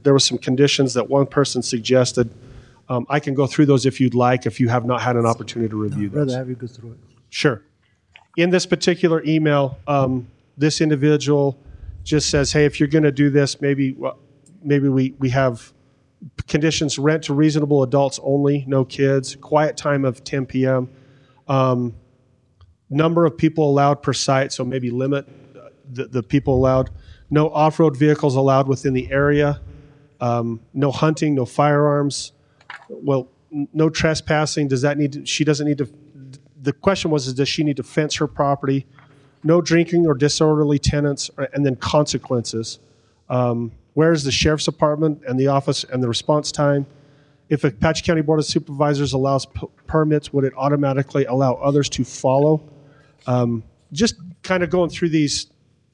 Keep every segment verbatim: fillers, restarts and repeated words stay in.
there were some conditions that one person suggested. Um, I can go through those if you'd like, if you have not had an opportunity to review I'd those. rather have you go through it. Sure. In this particular email, um, this individual just says, hey, if you're going to do this, maybe well, maybe we, we have conditions: rent to reasonable adults only, no kids, quiet time of ten p.m., um, number of people allowed per site, so maybe limit the, the people allowed, no off-road vehicles allowed within the area, um, no hunting, no firearms, well, n- no trespassing. Does that need to, she doesn't need to, the question was, is does she need to fence her property? No drinking or disorderly tenants, or- and then consequences. Um, where is the sheriff's department and the office and the response time? If a Apache County Board of Supervisors allows p- permits, would it automatically allow others to follow? Um, just kind of going through these,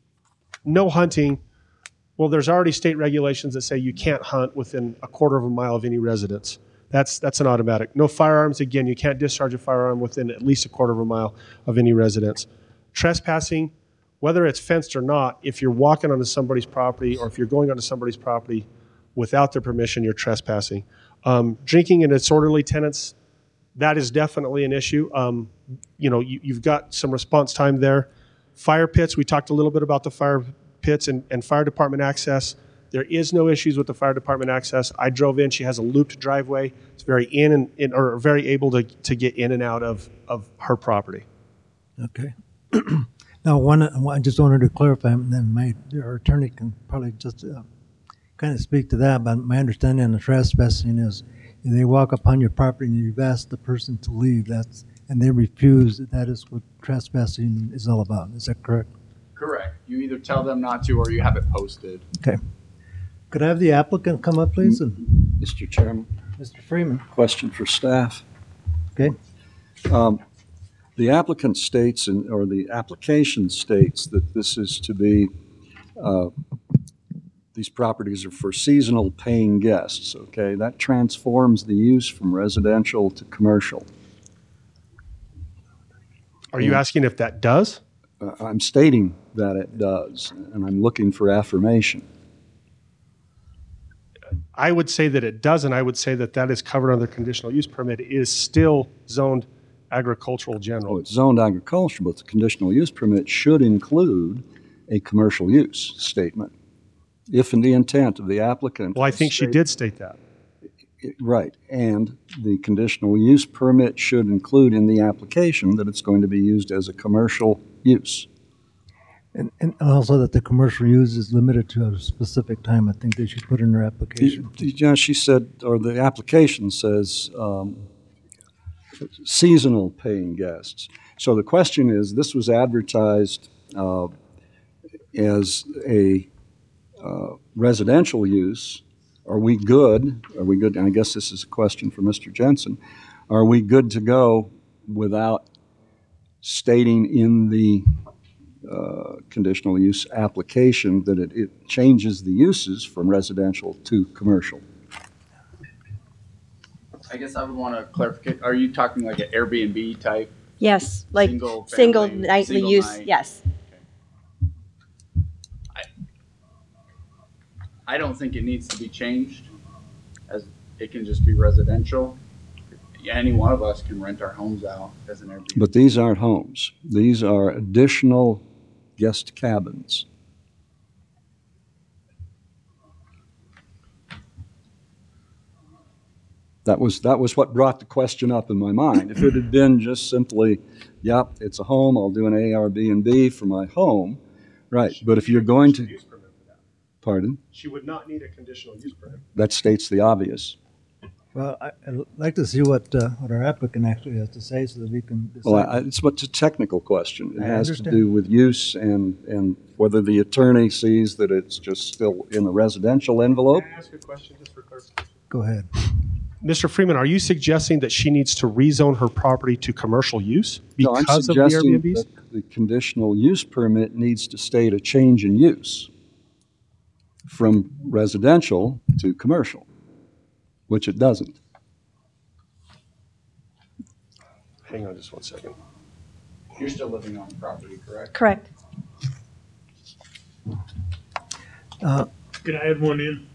no hunting. Well, there's already state regulations that say you can't hunt within a quarter of a mile of any residence. That's that's an automatic. No firearms. Again, you can't discharge a firearm within at least a quarter of a mile of any residence. Trespassing, whether it's fenced or not, if you're walking onto somebody's property or if you're going onto somebody's property without their permission, you're trespassing. Um, drinking and disorderly tenants, that is definitely an issue. Um, you know, you, you've got some response time there. Fire pits, we talked a little bit about the fire pits and, and fire department access. There is no issues with the fire department access. I drove in, she has a looped driveway. It's very in and in, or very able to, to get in and out of, of her property. Okay. Now, one, I just wanted to clarify, and then my our attorney can probably just uh, kind of speak to that. But my understanding on the trespassing is, if they walk upon your property and you've asked the person to leave, that's and they refuse, that is what trespassing is all about. Is that correct? Correct. You either tell them not to or you have it posted. Okay. Could I have the applicant come up, please? And Mister Chairman, Mister Freeman. question for staff. Okay. Um, The applicant states, in, or the application states, that this is to be, uh, these properties are for seasonal paying guests, okay? That transforms the use from residential to commercial. Are you asking if that does? Uh, I'm stating that it does, and I'm looking for affirmation. I would say that it doesn't. I would say that that is covered under the conditional use permit. It is still zoned agricultural general. Oh, it's zoned agricultural, but the conditional use permit should include a commercial use statement. If in the intent of the applicant. Well, I think she state- did state that. Right, and the conditional use permit should include in the application that it's going to be used as a commercial use. And, and also that the commercial use is limited to a specific time. I think they should put in their application. Yeah, she said, or the application says um, seasonal paying guests. So the question is, this was advertised uh, as a uh, residential use. Are we good? Are we good? And I guess this is a question for Mister Jensen. Are we good to go without stating in the uh, conditional use application that it, it changes the uses from residential to commercial? I guess I would want to clarify. Are you talking like an Airbnb type? Yes, like Single single family, nightly single use, night. yes. I don't think it needs to be changed, as it can just be residential. Any one of us can rent our homes out as an Airbnb. But these aren't homes. These are additional guest cabins. That was, that was what brought the question up in my mind. If it had been just simply, yep, it's a home, I'll do an Airbnb for my home, right. But if you're going to, pardon? She would not need a conditional use permit. That states the obvious. Well, I, I'd like to see what, uh, what our applicant actually has to say so that we can decide. Well, I, it's what's a technical question. It I has to understand. do with use and, and whether the attorney sees that it's just still in the residential envelope. Can I ask a question just for clarification? Go ahead. Mister Freeman, are you suggesting that she needs to rezone her property to commercial use No, I'm because of the suggesting Airbnbs? that the conditional use permit needs to state a change in use from residential to commercial, which it doesn't. Hang on just one second. You're still living on the property, correct? Correct. Uh, Can I add one in?